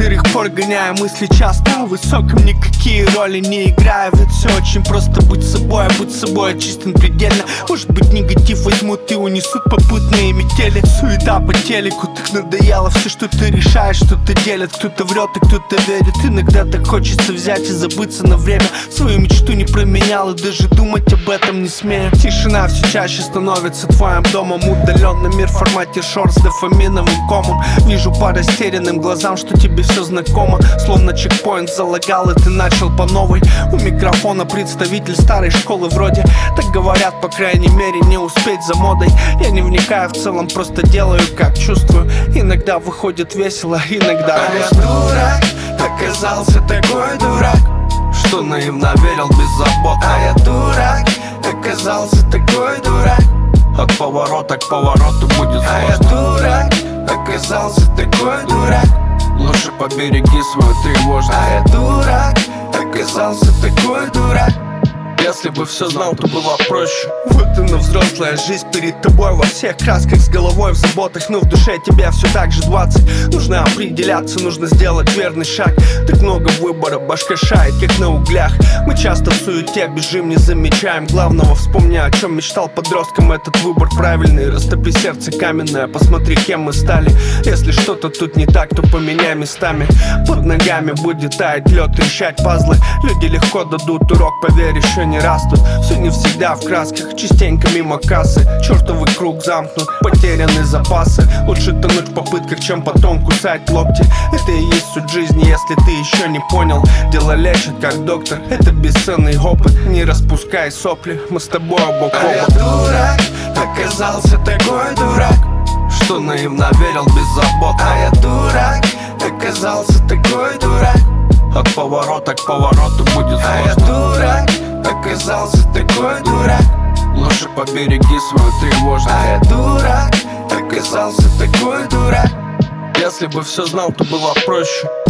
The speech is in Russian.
некоторых пор гоняя мысли часто о высоком, никакие роли не играя. Ведь все очень просто, будь собой чистым предельно. Может быть, негатив возьмут и унесут попутные метели. Суета по телеку, так надоело все, что ты решаешь, что-то делят. Кто-то врет и кто-то верит. Иногда так хочется взять и забыться на время. Свою мечту не променял и даже думать об этом не смею. Тишина все чаще становится твоим домом. Удаленный мир в формате шорт с дофаминовым комом. Вижу по растерянным глазам, что тебе все знакомо. Словно чекпоинт залагал и ты начал по новой. У микрофона представитель старой школы вроде. Так говорят, по крайней мере, не успеть за модой. Я не вникаю в целом, просто делаю как чувствую. Иногда выходит весело, иногда я дурак, оказался такой дурак, что наивно верил беззаботно. А я дурак, оказался такой дурак, от поворота к повороту будет сложно. А я дурак, оказался такой дурак, лучше побереги свою тревожность. А я дурак, оказался такой дурак. Если бы все знал, то было проще. Вот она, взрослая жизнь перед тобой во всех красках, с головой в заботах, но в душе тебя все так же 20. Нужно определяться, нужно сделать верный шаг. Так много выбора, башка шает, как на углях. Мы часто в суете бежим, не замечаем главного. Вспомни, о чем мечтал подростком, этот выбор правильный. Растопи сердце каменное, посмотри, кем мы стали. Если что-то тут не так, то поменяй местами. Под ногами будет таять лед, трещать пазлы. Люди легко дадут урок, поверь, еще не растут. Все не всегда в красках, частенько мимо кассы. Чертовый круг замкнут, потеряны запасы. Лучше тонуть в попытках, чем потом кусать локти. Это и есть суть жизни, если ты еще не понял. Дело лечит, как доктор, это бесценный опыт. Не распускай сопли, мы с тобой бок о бок. А я дурак, оказался такой дурак, что наивно верил беззаботно. А я дурак, оказался такой дурак, от поворота к повороту будет сложно. А я дурак, оказался такой дурак, лучше побереги свою тревожность. А я дурак, оказался такой дурак. Если бы все знал, то было проще.